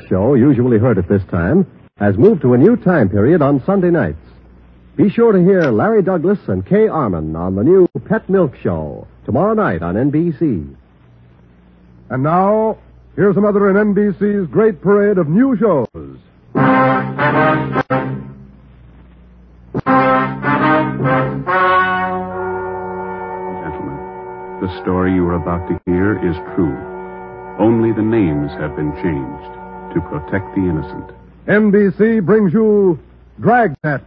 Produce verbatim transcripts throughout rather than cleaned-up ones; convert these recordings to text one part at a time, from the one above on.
Show, usually heard at this time, has moved to a new time period on Sunday nights. Be sure to hear Larry Douglas and Kay Arman on the new Pet Milk Show tomorrow night on N B C. And now, here's another in N B C's great parade of new shows. Gentlemen, the story you are about to hear is true. Only the names have been changed to protect the innocent. N B C brings you Dragnet.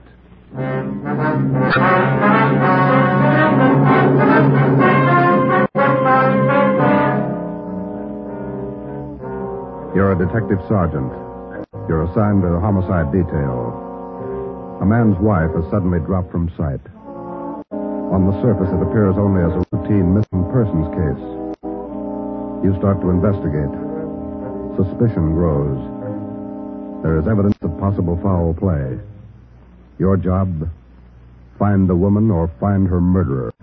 You're a detective sergeant. You're assigned to the homicide detail. A man's wife has suddenly dropped from sight. On the surface, it appears only as a routine missing persons case. You start to investigate. Suspicion grows. There is evidence of possible foul play. Your job, find the woman or find her murderer.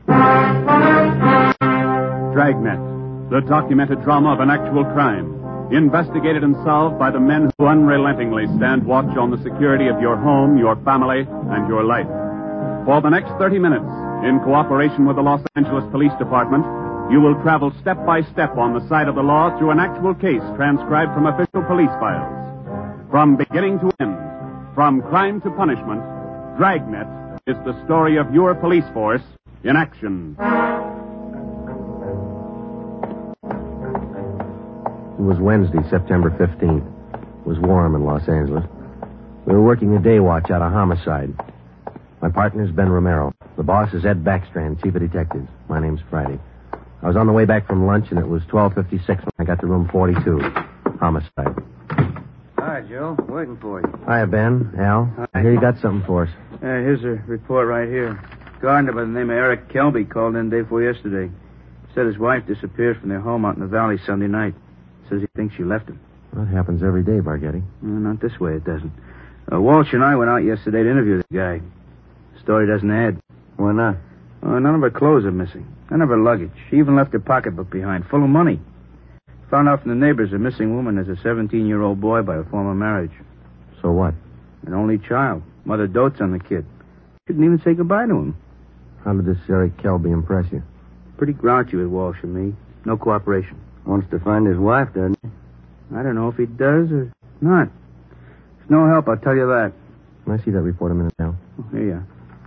Dragnet, the documented drama of an actual crime. Investigated and solved by the men who unrelentingly stand watch on the security of your home, your family, and your life. For the next thirty minutes, in cooperation with the Los Angeles Police Department, you will travel step by step on the side of the law through an actual case transcribed from official police files. From beginning to end, from crime to punishment, Dragnet is the story of your police force in action. It was Wednesday, September fifteenth. It was warm in Los Angeles. We were working a day watch out of homicide. My partner's Ben Romero. The boss is Ed Backstrand, chief of detectives. My name's Friday. I was on the way back from lunch, and it was twelve fifty-six when I got to room forty-two. Homicide. Hi, Joe. Waiting for you. Hiya, Ben. Al. Hi. I hear you got something for us. Uh, here's a report right here. Gardener by the name of Eric Kelby called in day before yesterday. Said his wife disappeared from their home out in the valley Sunday night. Says he thinks she left him. That happens every day, Bargetti. Uh, not this way, it doesn't. Uh, Walsh and I went out yesterday to interview the guy. The story doesn't add. Why not? Uh, none of her clothes are missing. None of her luggage. She even left her pocketbook behind, full of money. Found out from the neighbors a missing woman is a seventeen-year-old boy by a former marriage. So what? An only child. Mother dotes on the kid. Couldn't even say goodbye to him. How did this Eric Kelby impress you? Pretty grouchy with Walsh and me. No cooperation. Wants to find his wife, doesn't he? I don't know if he does or not. It's no help, I'll tell you that. Can I see that report a minute now? Oh, here you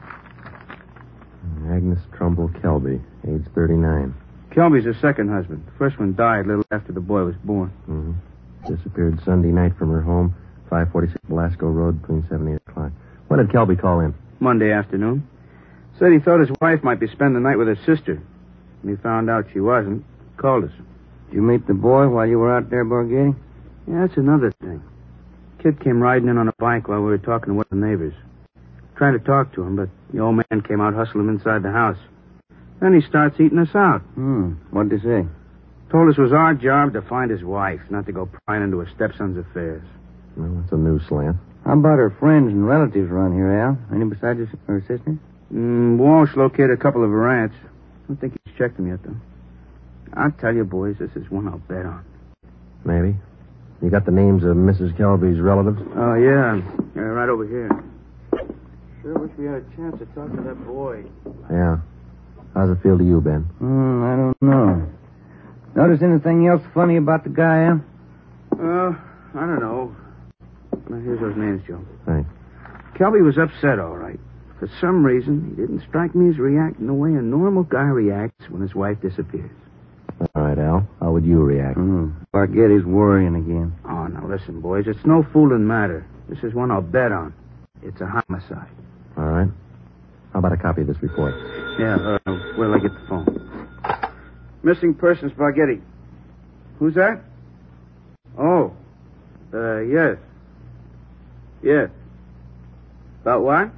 are. Agnes Trumbull Kelby, age thirty-nine. Kelby's her second husband. The first one died a little after the boy was born. Mm-hmm. Disappeared Sunday night from her home, five forty-six Velasco Road, between seven and eight o'clock. When did Kelby call in? Monday afternoon. Said he thought his wife might be spending the night with her sister. When he found out she wasn't, called us. Did you meet the boy while you were out there, Borghetti? Yeah, that's another thing. Kid came riding in on a bike while we were talking to one of the neighbors. Tried to talk to him, but the old man came out, hustled him inside the house. Then he starts eating us out. Hmm. What'd they say? Told us it was our job to find his wife, not to go prying into her stepson's affairs. Well, that's a new slant. How about her friends and relatives around here, Al? Any besides her, her sister? Mm, Walsh located a couple of her aunts. I don't think he's checked them yet, though. I'll tell you, boys, this is one I'll bet on. Maybe. You got the names of Missus Kelby's relatives? Oh, yeah. Yeah, right over here. Sure wish we had a chance to talk to that boy. Yeah. How's it feel to you, Ben? Hmm, I don't know. Notice anything else funny about the guy, Al? Uh, I don't know. Now, here's those names, Joe. Thanks. Kelby was upset, all right. For some reason, he didn't strike me as reacting the way a normal guy reacts when his wife disappears. All right, Al. How would you react? Hmm. Barghetti's worrying again. Oh, now listen, boys. It's no fooling matter. This is one I'll bet on. It's a homicide. All right. How about a copy of this report? Yeah, uh, where'll I get the phone? Missing persons, Barghetti. Who's that? Oh. Uh, yes. Yes. About what?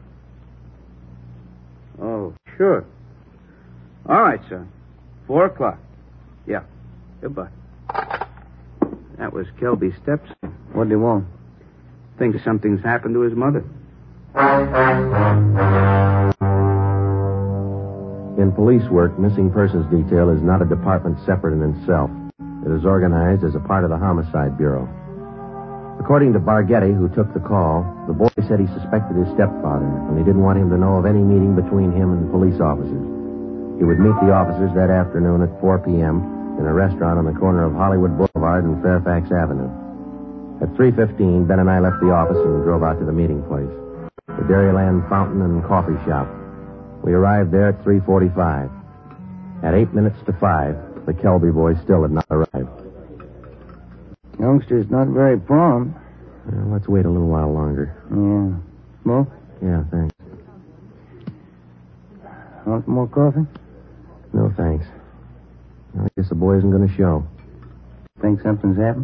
Oh, sure. All right, son. Four o'clock. Yeah. Goodbye. That was Kelby's stepson. What'd they want? Thinks something's happened to his mother. In police work, missing persons detail is not a department separate in itself. It is organized as a part of the Homicide Bureau. According to Barghetti, who took the call, the boy said he suspected his stepfather, and he didn't want him to know of any meeting between him and police officers. He would meet the officers that afternoon at four p.m. in a restaurant on the corner of Hollywood Boulevard and Fairfax Avenue. At three fifteen, Ben and I left the office and drove out to the meeting place, the Dairyland Fountain and Coffee Shop. We arrived there at three forty-five. At eight minutes to five, the Kelby boys still had not arrived. Youngster's not very prompt. Well, let's wait a little while longer. Yeah. Smoke? Yeah, thanks. Want some more coffee? No, thanks. I guess the boy isn't going to show. Think something's happened?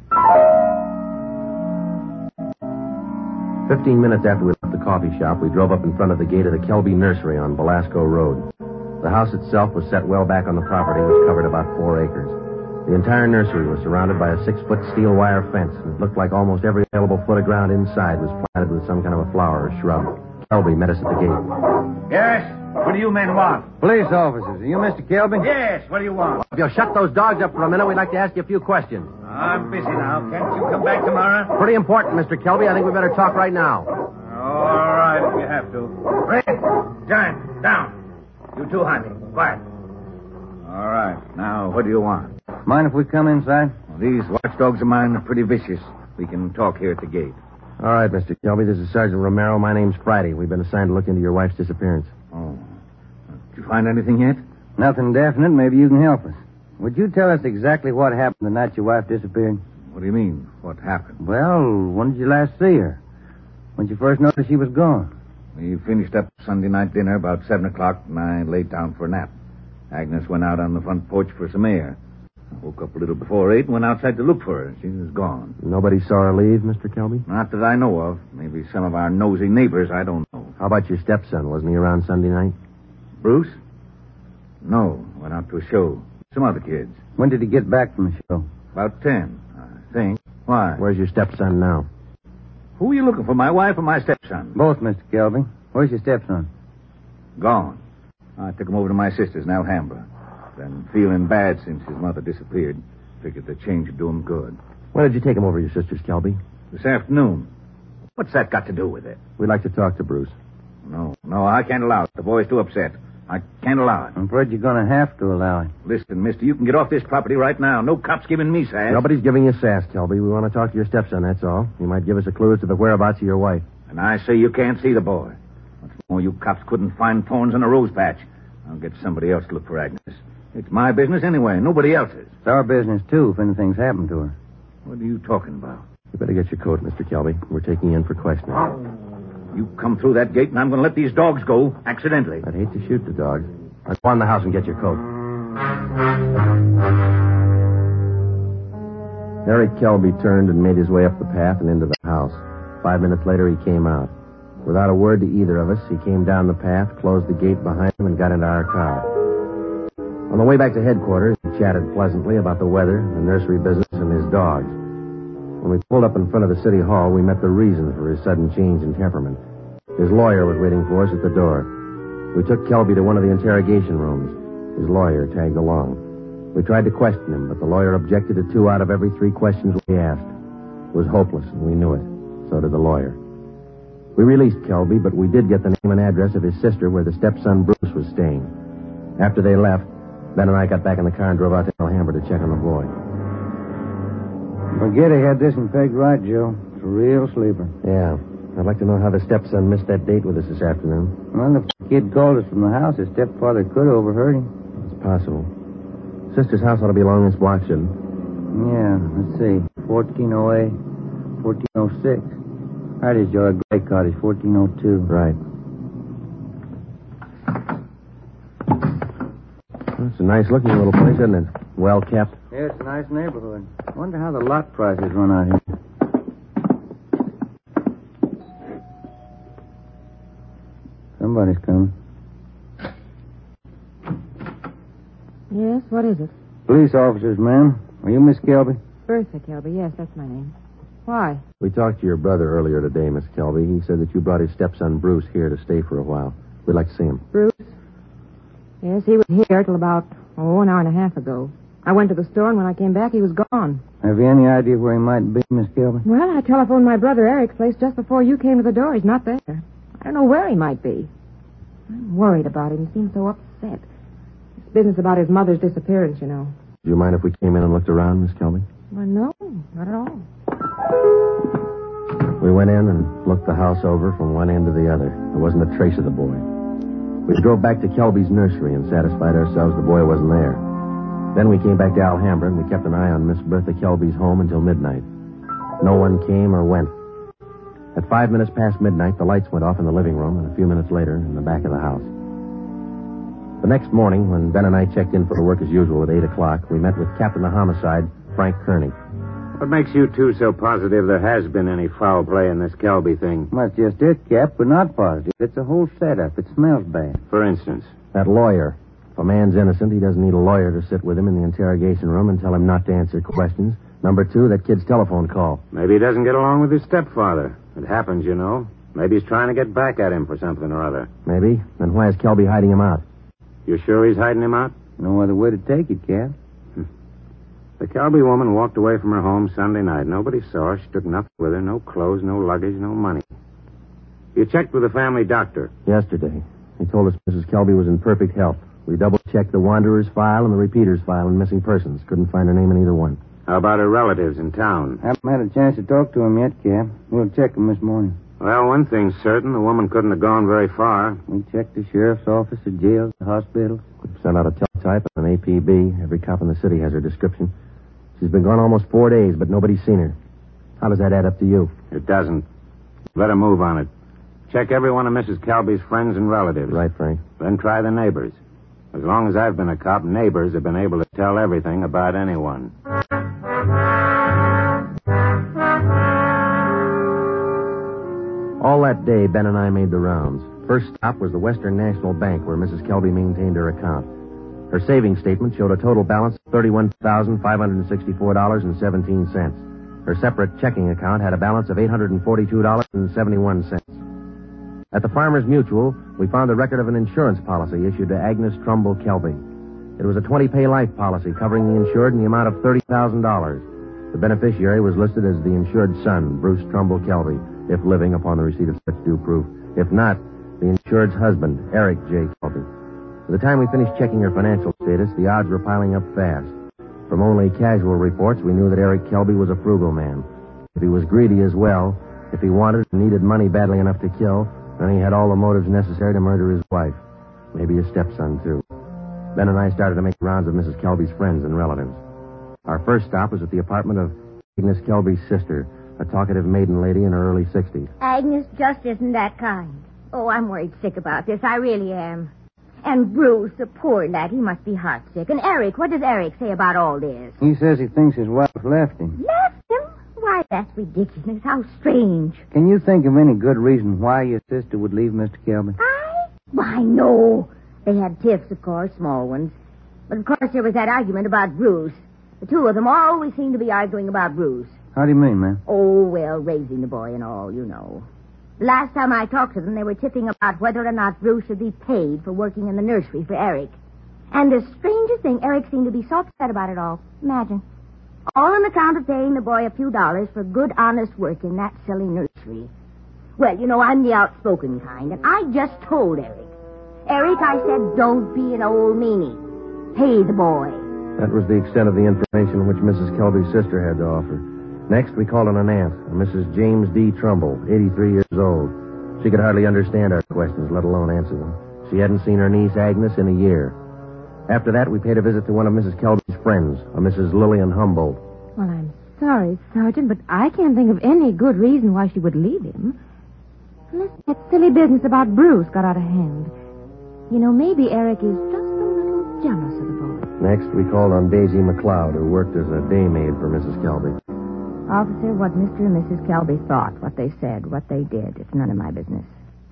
Fifteen minutes after we left the coffee shop, we drove up in front of the gate of the Kelby Nursery on Belasco Road. The house itself was set well back on the property, which covered about four acres. The entire nursery was surrounded by a six-foot steel wire fence, and it looked like almost every available foot of ground inside was planted with some kind of a flower or shrub. Kelby met us at the gate. Yes? What do you men want? Police officers. Are you Mister Kelby? Yes, what do you want? If you'll shut those dogs up for a minute, we'd like to ask you a few questions. I'm busy now. Can't you come back tomorrow? Pretty important, Mister Kelby. I think we better talk right now. All right, if you have to. Red, John, down. You too, honey. Quiet. All right. Now, what do you want? Mind if we come inside? Well, these watchdogs of mine are pretty vicious. We can talk here at the gate. All right, Mister Kelby. This is Sergeant Romero. My name's Friday. We've been assigned to look into your wife's disappearance. Oh. Did you find anything yet? Nothing definite. Maybe you can help us. Would you tell us exactly what happened the night your wife disappeared? What do you mean? What happened? Well, when did you last see her? When did you first notice she was gone? We finished up Sunday night dinner about seven o'clock, and I laid down for a nap. Agnes went out on the front porch for some air. I woke up a little before eight and went outside to look for her. She was gone. Nobody saw her leave, Mister Kelby? Not that I know of. Maybe some of our nosy neighbors, I don't know. How about your stepson? Wasn't he around Sunday night? Bruce? No, went out to a show. Some other kids. When did he get back from the show? About ten, I think. Why? Where's your stepson now? Who are you looking for, my wife or my stepson? Both, Mister Kelby. Where's your stepson? Gone. I took him over to my sister's in Alhambra. Been feeling bad since his mother disappeared. Figured the change would do him good. When did you take him over to your sister's, Kelby? This afternoon. What's that got to do with it? We'd like to talk to Bruce. No, no, I can't allow it. The boy's too upset. I can't allow it. I'm afraid you're going to have to allow it. Listen, mister, you can get off this property right now. No cops giving me sass. Nobody's giving you sass, Kelby. We want to talk to your stepson, that's all. He might give us a clue as to the whereabouts of your wife. And I say you can't see the boy. What's more, you cops couldn't find thorns in a rose patch. I'll get somebody else to look for Agnes. It's my business anyway, nobody else's. It's our business, too, if anything's happened to her. What are you talking about? You better get your coat, Mister Kelby. We're taking you in for questioning. You come through that gate, and I'm going to let these dogs go, accidentally. I'd hate to shoot the dogs. Let's go in the house and get your coat. Eric Kelby turned and made his way up the path and into the house. Five minutes later, he came out. Without a word to either of us, he came down the path, closed the gate behind him, and got into our car. On the way back to headquarters, he chatted pleasantly about the weather, the nursery business, and his dogs. When we pulled up in front of the city hall, we met the reason for his sudden change in temperament. His lawyer was waiting for us at the door. We took Kelby to one of the interrogation rooms. His lawyer tagged along. We tried to question him, but the lawyer objected to two out of every three questions we asked. It was hopeless, and we knew it. So did the lawyer. We released Kelby, but we did get the name and address of his sister where the stepson Bruce was staying. After they left, Ben and I got back in the car and drove out to Alhambra to check on the boy. Barghetti had this in pegged right, Joe. It's a real sleeper. Yeah. I'd like to know how the stepson missed that date with us this afternoon. Well, if the kid called us from the house, his stepfather could have overheard him. It's possible. Sister's house ought to be along this block, shouldn't it? Yeah, let's see. fourteen oh eight, fourteen oh six. Right is your gray cottage, fourteen oh two. Right. Well, it's a nice-looking little place, isn't it? Well kept. Yeah, it's a nice neighborhood. Wonder how the lot prices run out here. Somebody's coming. Yes, what is it? Police officers, ma'am. Are you Miss Kelby? Bertha Kelby, yes, that's my name. Why? We talked to your brother earlier today, Miss Kelby. He said that you brought his stepson Bruce here to stay for a while. We'd like to see him. Bruce? Yes, he was here till about, oh, an hour and a half ago. I went to the store, and when I came back, he was gone. Have you any idea where he might be, Miss Kilby? Well, I telephoned my brother Eric's place just before you came to the door. He's not there. I don't know where he might be. I'm worried about him. He seems so upset. It's business about his mother's disappearance, you know. Do you mind if we came in and looked around, Miss Kelby? Well, no, not at all. We went in and looked the house over from one end to the other. There wasn't a trace of the boy. We drove back to Kelby's nursery and satisfied ourselves the boy wasn't there. Then we came back to Alhambra, and we kept an eye on Miss Bertha Kelby's home until midnight. No one came or went. At five minutes past midnight, the lights went off in the living room, and a few minutes later, in the back of the house. The next morning, when Ben and I checked in for work as usual at eight o'clock, we met with Captain of Homicide, Frank Kearney. What makes you two so positive there has been any foul play in this Kelby thing? Well, that's just it, Cap. We're not positive. It's a whole setup. It smells bad. For instance? That lawyer. If a man's innocent, he doesn't need a lawyer to sit with him in the interrogation room and tell him not to answer questions. Number two, that kid's telephone call. Maybe he doesn't get along with his stepfather. It happens, you know. Maybe he's trying to get back at him for something or other. Maybe. Then why is Kelby hiding him out? You sure he's hiding him out? No other way to take it, Cap. The Kelby woman walked away from her home Sunday night. Nobody saw her. She took nothing with her. No clothes, no luggage, no money. You checked with the family doctor? Yesterday. He told us Missus Kelby was in perfect health. We double-checked the Wanderer's file and the Repeater's file and missing persons. Couldn't find her name in either one. How about her relatives in town? Haven't had a chance to talk to him yet, Cap. We'll check him this morning. Well, one thing's certain. The woman couldn't have gone very far. We checked the sheriff's office, the jails, the hospitals. We've sent out a teletype and an A P B. Every cop in the city has her description. She's been gone almost four days, but nobody's seen her. How does that add up to you? It doesn't. Better move on it. Check every one of Missus Kelby's friends and relatives. Right, Frank. Then try the neighbors. As long as I've been a cop, neighbors have been able to tell everything about anyone. All that day, Ben and I made the rounds. First stop was the Western National Bank, where Missus Kelby maintained her account. Her savings statement showed a total balance of thirty-one thousand five hundred sixty-four dollars and seventeen cents. Her separate checking account had a balance of eight hundred forty-two dollars and seventy-one cents. At the Farmers Mutual, we found the record of an insurance policy issued to Agnes Trumbull Kelby. It was a twenty-pay life policy covering the insured in the amount of thirty thousand dollars. The beneficiary was listed as the insured son, Bruce Trumbull Kelby, if living upon the receipt of such due proof. If not, the insured's husband, Eric J. Kelby. By the time we finished checking her financial status, the odds were piling up fast. From only casual reports, we knew that Eric Kelby was a frugal man. If he was greedy as well, if he wanted and needed money badly enough to kill, then he had all the motives necessary to murder his wife. Maybe his stepson, too. Ben and I started to make rounds of Missus Kelby's friends and relatives. Our first stop was at the apartment of Agnes Kelby's sister, a talkative maiden lady in her early sixties. Agnes just isn't that kind. Oh, I'm worried sick about this. I really am. And Bruce, the poor lad, he must be heartsick. And Eric, what does Eric say about all this? He says he thinks his wife left him. Left him? Why, that's ridiculous. How strange. Can you think of any good reason why your sister would leave Mister Kelby? I? Why, no. They had tiffs, of course, small ones. But, of course, there was that argument about Bruce. The two of them always seem to be arguing about Bruce. How do you mean, ma'am? Oh, well, raising the boy and all, you know. The last time I talked to them, they were tipping about whether or not Bruce should be paid for working in the nursery for Eric. And the strangest thing, Eric seemed to be so upset about it all. Imagine. All on account of paying the boy a few dollars for good, honest work in that silly nursery. Well, you know, I'm the outspoken kind, and I just told Eric. Eric, I said, don't be an old meanie. Pay the boy. That was the extent of the information which Missus Kelby's sister had to offer. Next, we called on an aunt, a Missus James D. Trumbull, eighty-three years old. She could hardly understand our questions, let alone answer them. She hadn't seen her niece, Agnes, in a year. After that, we paid a visit to one of Missus Kelby's friends, a Missus Lillian Humboldt. Well, I'm sorry, Sergeant, but I can't think of any good reason why she would leave him. Unless that silly business about Bruce got out of hand. You know, maybe Eric is just a little jealous of the boy. Next, we called on Daisy McLeod, who worked as a day maid for Missus Kelby. Officer, what Mister and Missus Kelby thought, what they said, what they did, it's none of my business.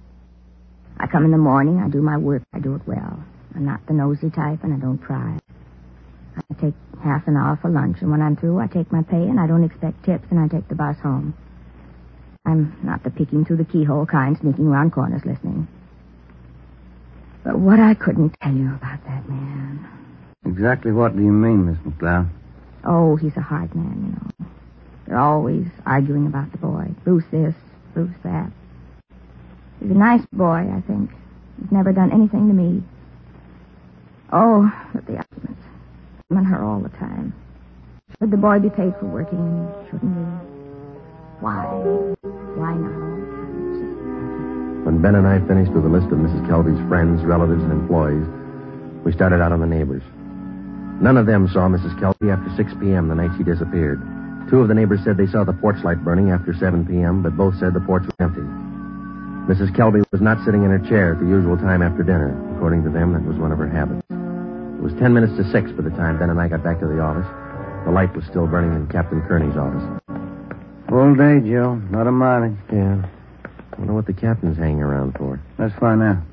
I come in the morning, I do my work, I do it well. I'm not the nosy type, and I don't pry. I take half an hour for lunch, and when I'm through, I take my pay, and I don't expect tips, and I take the bus home. I'm not the peeking through the keyhole kind, sneaking around corners listening. But what I couldn't tell you about that man. Exactly what do you mean, Miss McLeod? Oh, he's a hard man, you know. They're always arguing about the boy. Bruce this, Bruce that. He's a nice boy, I think. He's never done anything to me. Oh, but the arguments. Him and her all the time. Should the boy be paid for working and shouldn't he? Why? Why not? When Ben and I finished with a list of Missus Kelby's friends, relatives, and employees, we started out on the neighbors. None of them saw Missus Kelby after six p.m. the night she disappeared. Two of the neighbors said they saw the porch light burning after seven p.m., but both said the porch was empty. Missus Kelby was not sitting in her chair at the usual time after dinner. According to them, that was one of her habits. It was ten minutes to six by the time Ben and I got back to the office. The light was still burning in Captain Kearney's office. Full day, Joe. Not a mileage. Yeah. I wonder what the captain's hanging around for. Let's find out.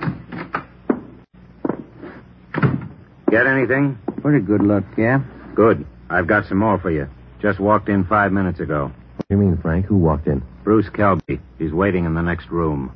Get anything? Pretty good luck, Cap. Good. I've got some more for you. Just walked in five minutes ago. What do you mean, Frank? Who walked in? Bruce Kelby. He's waiting in the next room.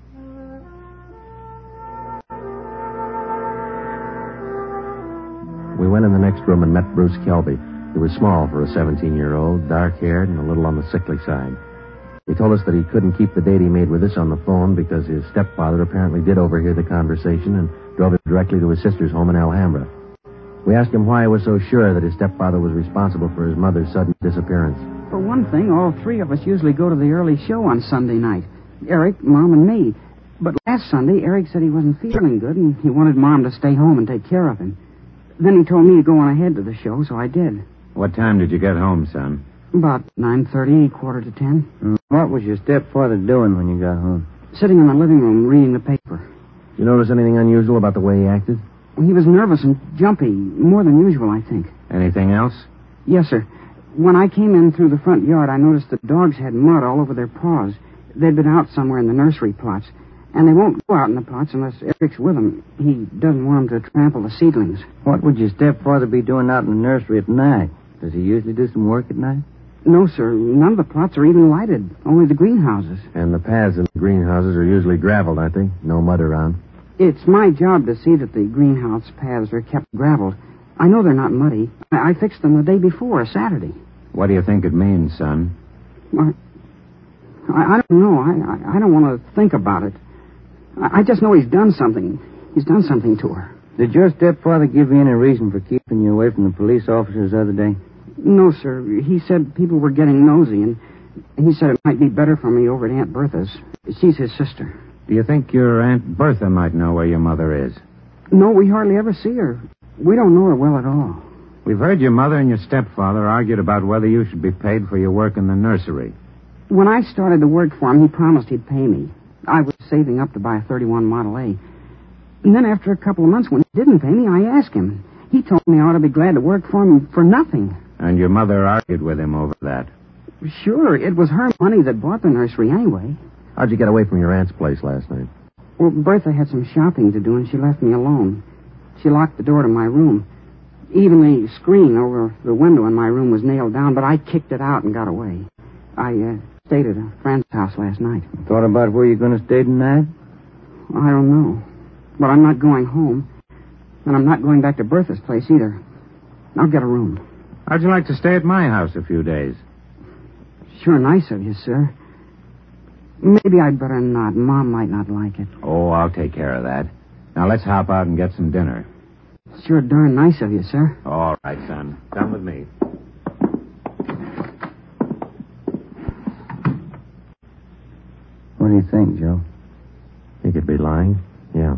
We went in the next room and met Bruce Kelby. He was small for a seventeen-year-old, dark-haired, and a little on the sickly side. He told us that he couldn't keep the date he made with us on the phone because his stepfather apparently did overhear the conversation and drove him directly to his sister's home in Alhambra. We asked him why he was so sure that his stepfather was responsible for his mother's sudden disappearance. For one thing, all three of us usually go to the early show on Sunday night. Eric, Mom, and me. But last Sunday, Eric said he wasn't feeling good and he wanted Mom to stay home and take care of him. Then he told me to go on ahead to the show, so I did. What time did you get home, son? About nine thirty, quarter to ten. Mm, what was your stepfather doing when you got home? Sitting in the living room reading the paper. Did you notice anything unusual about the way he acted? He was nervous and jumpy, more than usual, I think. Anything else? Yes, sir. When I came in through the front yard, I noticed the dogs had mud all over their paws. They'd been out somewhere in the nursery plots. And they won't go out in the plots unless Eric's with them. He doesn't want them to trample the seedlings. What would your stepfather be doing out in the nursery at night? Does he usually do some work at night? No, sir. None of the plots are even lighted. Only the greenhouses. And the paths in the greenhouses are usually graveled, aren't they? No mud around. It's my job to see that the greenhouse paths are kept graveled. I know they're not muddy. I, I fixed them the day before, Saturday. What do you think it means, son? I, I, I don't know. I, I, I don't want to think about it. I, I just know he's done something. He's done something to her. Did your stepfather give you any reason for keeping you away from the police officers the other day? No, sir. He said people were getting nosy, and he said it might be better for me over at Aunt Bertha's. She's his sister. Do you think your Aunt Bertha might know where your mother is? No, we hardly ever see her. We don't know her well at all. We've heard your mother and your stepfather argued about whether you should be paid for your work in the nursery. When I started to work for him, he promised he'd pay me. I was saving up to buy a thirty-one Model A. And then after a couple of months, when he didn't pay me, I asked him. He told me I ought to be glad to work for him for nothing. And your mother argued with him over that? Sure, it was her money that bought the nursery anyway. How'd you get away from your aunt's place last night? Well, Bertha had some shopping to do, and she left me alone. She locked the door to my room. Even the screen over the window in my room was nailed down, but I kicked it out and got away. I uh, stayed at a friend's house last night. Thought about where you're going to stay tonight? I don't know. But I'm not going home. And I'm not going back to Bertha's place either. I'll get a room. How'd you like to stay at my house a few days? Sure nice of you, sir. Maybe I'd better not. Mom might not like it. Oh, I'll take care of that. Now, let's hop out and get some dinner. Sure darn nice of you, sir. All right, son. Come with me. What do you think, Joe? He could be lying. Yeah.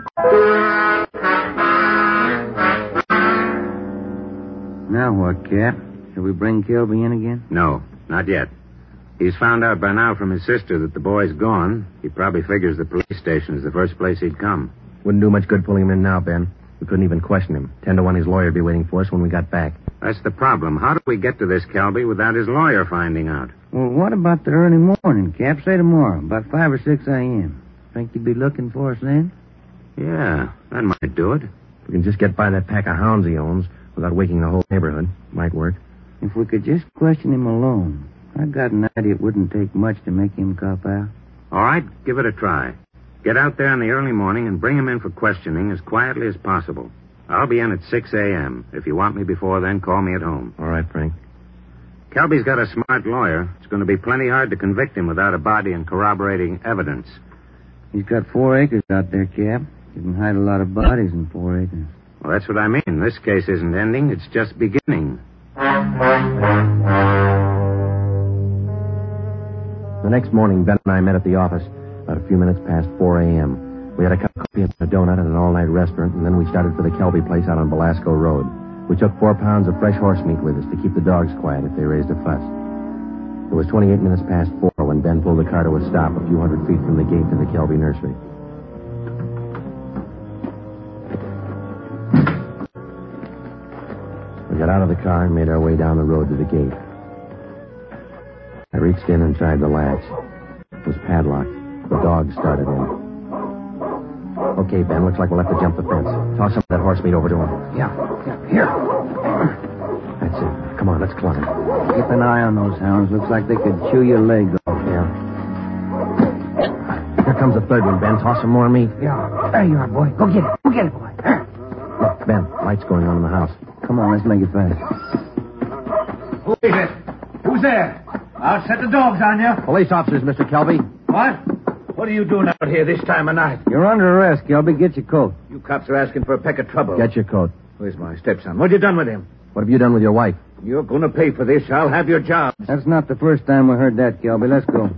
Now what, Cap? Shall we bring Kelby in again? No, not yet. He's found out by now from his sister that the boy's gone. He probably figures the police station is the first place he'd come. Wouldn't do much good pulling him in now, Ben. We couldn't even question him. Ten to one his lawyer would be waiting for us when we got back. That's the problem. How do we get to this Kelby without his lawyer finding out? Well, what about the early morning, Cap? Say tomorrow, about five or six a.m. Think you'd be looking for us then? Yeah, that might do it. We can just get by that pack of hounds he owns without waking the whole neighborhood. Might work. If we could just question him alone. I got an idea it wouldn't take much to make him cop out. All right, give it a try. Get out there in the early morning and bring him in for questioning as quietly as possible. I'll be in at six a.m. If you want me before then, call me at home. All right, Frank. Kelby's got a smart lawyer. It's going to be plenty hard to convict him without a body and corroborating evidence. He's got four acres out there, Cap. You can hide a lot of bodies in four acres. Well, that's what I mean. This case isn't ending. It's just beginning. The next morning, Ben and I met at the office about a few minutes past four a.m. We had a cup of coffee and a donut at an all-night restaurant, and then we started for the Kelby place out on Belasco Road. We took four pounds of fresh horse meat with us to keep the dogs quiet if they raised a fuss. It was twenty-eight minutes past four when Ben pulled the car to a stop a few hundred feet from the gate to the Kelby nursery. We got out of the car and made our way down the road to the gate. I reached in and tried the latch. It was padlocked. The dogs started in. Okay, Ben, looks like we'll have to jump the fence. Toss some of that horse meat over to him. Yeah, yeah, here. That's it. Come on, let's climb. Keep an eye on those hounds. Looks like they could chew your leg off. Yeah. Here comes the third one, Ben. Toss some more meat. Yeah. There you are, boy. Go get it. Go get it, boy. There. Look, Ben, lights going on in the house. Come on, let's make it fast. Who is it? Who's there? I'll set the dogs on you. Police officers, Mister Kelby. What? What are you doing out here this time of night? You're under arrest, Kelby. Get your coat. You cops are asking for a peck of trouble. Get your coat. Where's my stepson? What have you done with him? What have you done with your wife? You're going to pay for this. I'll have your job. That's not the first time we heard that, Kelby. Let's go.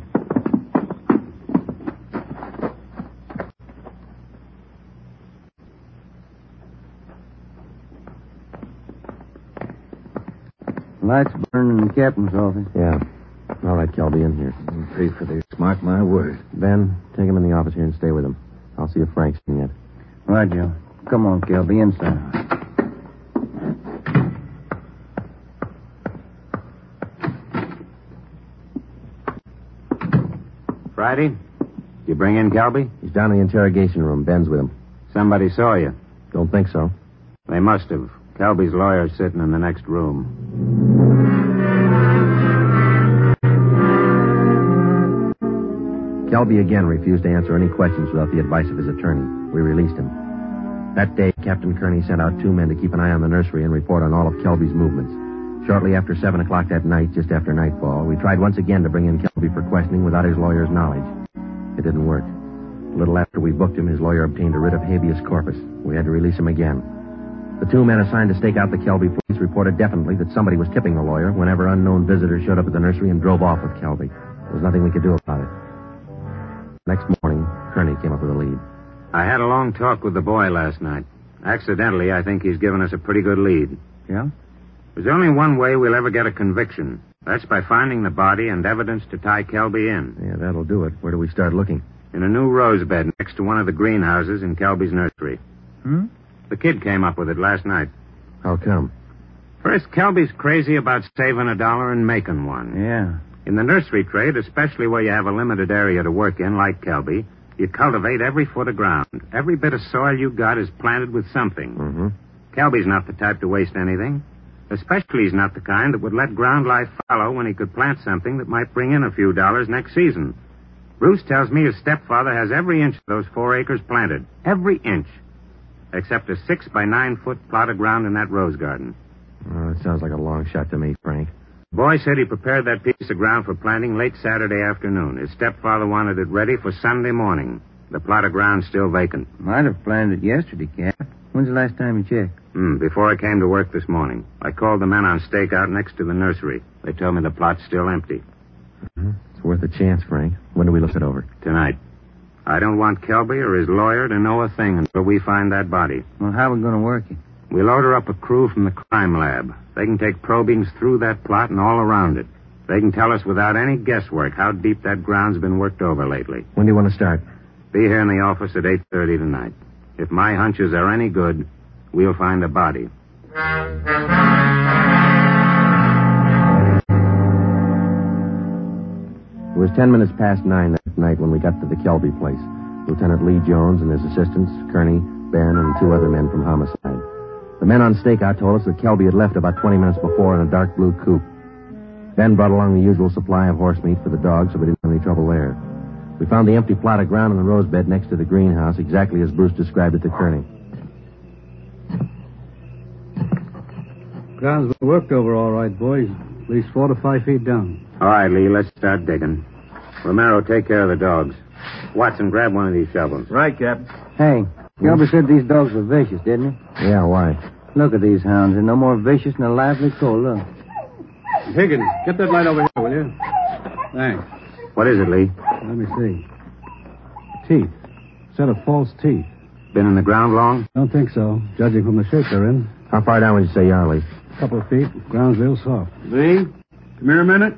Lights burning in the captain's office. Yeah. All right, Kelby, in here. I'll pay for this. Mark my word. Ben, take him in the office here and stay with him. I'll see if Frank's in yet. Right, Joe. Come on, Kelby, inside. Friday? You bring in Kelby? He's down in the interrogation room. Ben's with him. Somebody saw you. Don't think so. They must have. Kelby's lawyer's sitting in the next room. Kelby again refused to answer any questions without the advice of his attorney. We released him. That day, Captain Kearney sent out two men to keep an eye on the nursery and report on all of Kelby's movements. Shortly after seven o'clock that night, just after nightfall, we tried once again to bring in Kelby for questioning without his lawyer's knowledge. It didn't work. A little after we booked him, his lawyer obtained a writ of habeas corpus. We had to release him again. The two men assigned to stake out the Kelby place reported definitely that somebody was tipping the lawyer whenever unknown visitors showed up at the nursery and drove off with Kelby. There was nothing we could do about it. Next morning, Kearney came up with a lead. I had a long talk with the boy last night. Accidentally, I think he's given us a pretty good lead. Yeah? There's only one way we'll ever get a conviction. That's by finding the body and evidence to tie Kelby in. Yeah, that'll do it. Where do we start looking? In a new rose bed next to one of the greenhouses in Kelby's nursery. Hmm? The kid came up with it last night. How come? First, Kelby's crazy about saving a dollar and making one. Yeah. In the nursery trade, especially where you have a limited area to work in, like Kelby, you cultivate every foot of ground. Every bit of soil you got is planted with something. Mm-hmm. Kelby's not the type to waste anything. Especially he's not the kind that would let ground lie fallow when he could plant something that might bring in a few dollars next season. Bruce tells me his stepfather has every inch of those four acres planted. Every inch. Except a six by nine foot plot of ground in that rose garden. Oh, that sounds like a long shot to me, Frank. The boy said he prepared that piece of ground for planting late Saturday afternoon. His stepfather wanted it ready for Sunday morning. The plot of ground's still vacant. Might have planned it yesterday, Cap. When's the last time you checked? Hmm, before I came to work this morning. I called the men on stakeout next to the nursery. They told me the plot's still empty. Mm-hmm. It's worth a chance, Frank. When do we look it over? Tonight. I don't want Kelby or his lawyer to know a thing until we find that body. Well, how are we going to work it? We'll order up a crew from the crime lab. They can take probings through that plot and all around it. They can tell us without any guesswork how deep that ground's been worked over lately. When do you want to start? Be here in the office at eight thirty tonight. If my hunches are any good, we'll find a body. It was ten minutes past nine that night when we got to the Kelby place. Lieutenant Lee Jones and his assistants, Kearney, Ben, and two other men from homicide. The men on stakeout told us that Kelby had left about twenty minutes before in a dark blue coupe. Ben brought along the usual supply of horse meat for the dogs, so we didn't have any trouble there. We found the empty plot of ground in the rose bed next to the greenhouse, exactly as Bruce described it to Kearney. ground's been worked over all right, boys. At least four to five feet down. All right, Lee, let's start digging. Romero, take care of the dogs. Watson, grab one of these shovels. Right, Captain. Hey, Gilbert said these dogs were vicious, didn't he? Yeah, why? Look at these hounds. They're no more vicious than a lively coal. Look. Higgins, get that light over here, will you? Thanks. What is it, Lee? Let me see. Teeth. Set of false teeth. Been in the ground long? Don't think so, judging from the shape they're in. How far down would you say you are, Lee? A couple of feet. Ground's real soft. Lee, come here a minute.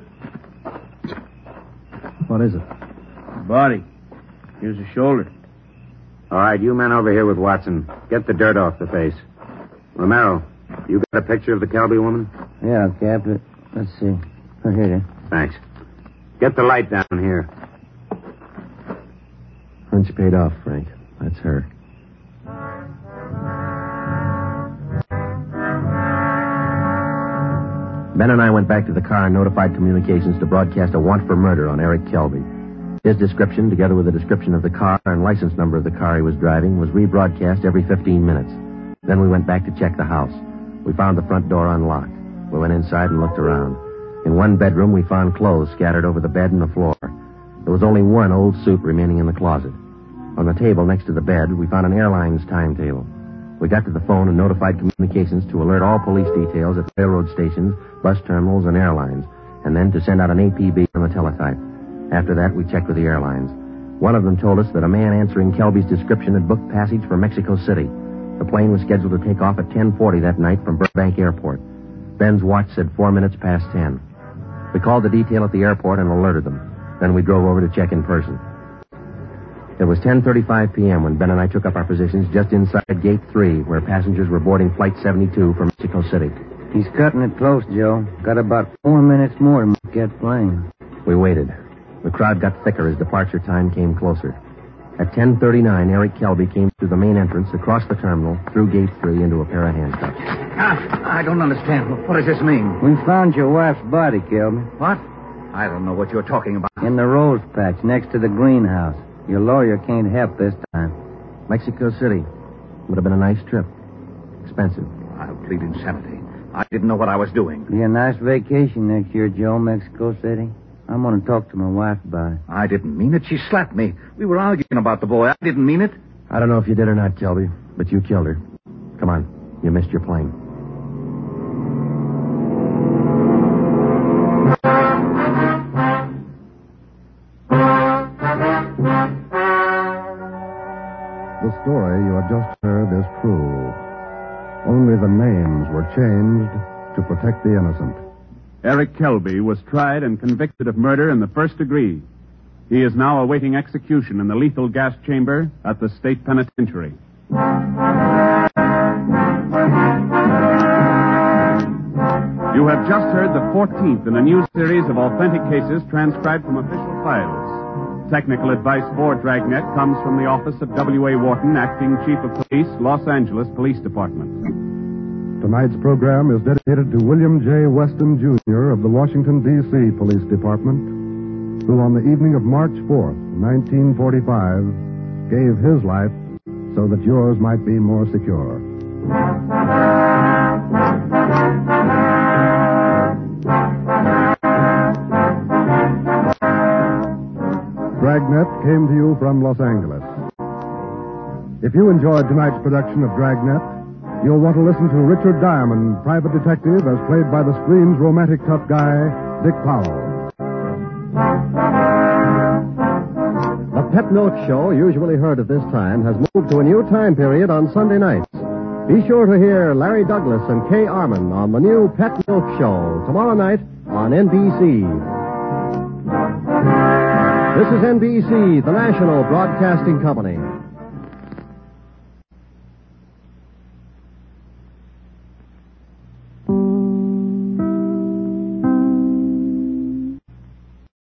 What is it? Body. Here's the shoulder. All right, you men over here with Watson. Get the dirt off the face. Romero, you got a picture of the Kelby woman? Yeah, Cap. Let's see. Oh, here it is. Thanks. Get the light down here. Hunch paid off, Frank. That's her. Ben and I went back to the car and notified communications to broadcast a want for murder on Eric Kelby. His description, together with a description of the car and license number of the car he was driving, was rebroadcast every fifteen minutes. Then we went back to check the house. We found the front door unlocked. We went inside and looked around. In one bedroom, we found clothes scattered over the bed and the floor. There was only one old suit remaining in the closet. On the table next to the bed, we found an airline's timetable. We got to the phone and notified communications to alert all police details at railroad stations, bus terminals, and airlines, and then to send out an A P B on the teletype. After that, we checked with the airlines. One of them told us that a man answering Kelby's description had booked passage for Mexico City. The plane was scheduled to take off at ten forty that night from Burbank Airport. Ben's watch said four minutes past ten. We called the detail at the airport and alerted them. Then we drove over to check in person. It was ten thirty-five p.m. when Ben and I took up our positions just inside Gate three, where passengers were boarding Flight seventy-two for Mexico City. He's cutting it close, Joe. Got about four minutes more to make that plane. We waited. The crowd got thicker as departure time came closer. At ten thirty-nine, Eric Kelby came through the main entrance, across the terminal, through Gate three, into a pair of handcuffs. Ah, I don't understand. What does this mean? We found your wife's body, Kelby. What? I don't know what you're talking about. In the rose patch next to the greenhouse. Your lawyer can't help this time. Mexico City. Would have been a nice trip. Expensive. I'll plead insanity. I didn't know what I was doing. Be a nice vacation next year, Joe, Mexico City. I'm going to talk to my wife about it. I didn't mean it. She slapped me. We were arguing about the boy. I didn't mean it. I don't know if you did or not, Kelby, but you killed her. Come on. You missed your plane. The story you have just heard is true. Only the names were changed to protect the innocent. Eric Kelby was tried and convicted of murder in the first degree. He is now awaiting execution in the lethal gas chamber at the state penitentiary. You have just heard the fourteenth in a new series of authentic cases transcribed from official files. Technical advice for Dragnet comes from the office of W A Wharton, Acting Chief of Police, Los Angeles Police Department. Tonight's program is dedicated to William J. Weston, Junior of the Washington, D C Police Department, who on the evening of March fourth, nineteen forty-five, gave his life so that yours might be more secure. Dragnet came to you from Los Angeles. If you enjoyed tonight's production of Dragnet, you'll want to listen to Richard Diamond, private detective, as played by the screen's romantic tough guy, Dick Powell. The Pet Milk Show, usually heard at this time, has moved to a new time period on Sunday nights. Be sure to hear Larry Douglas and Kay Arman on the new Pet Milk Show tomorrow night on N B C. This is N B C, the national broadcasting company.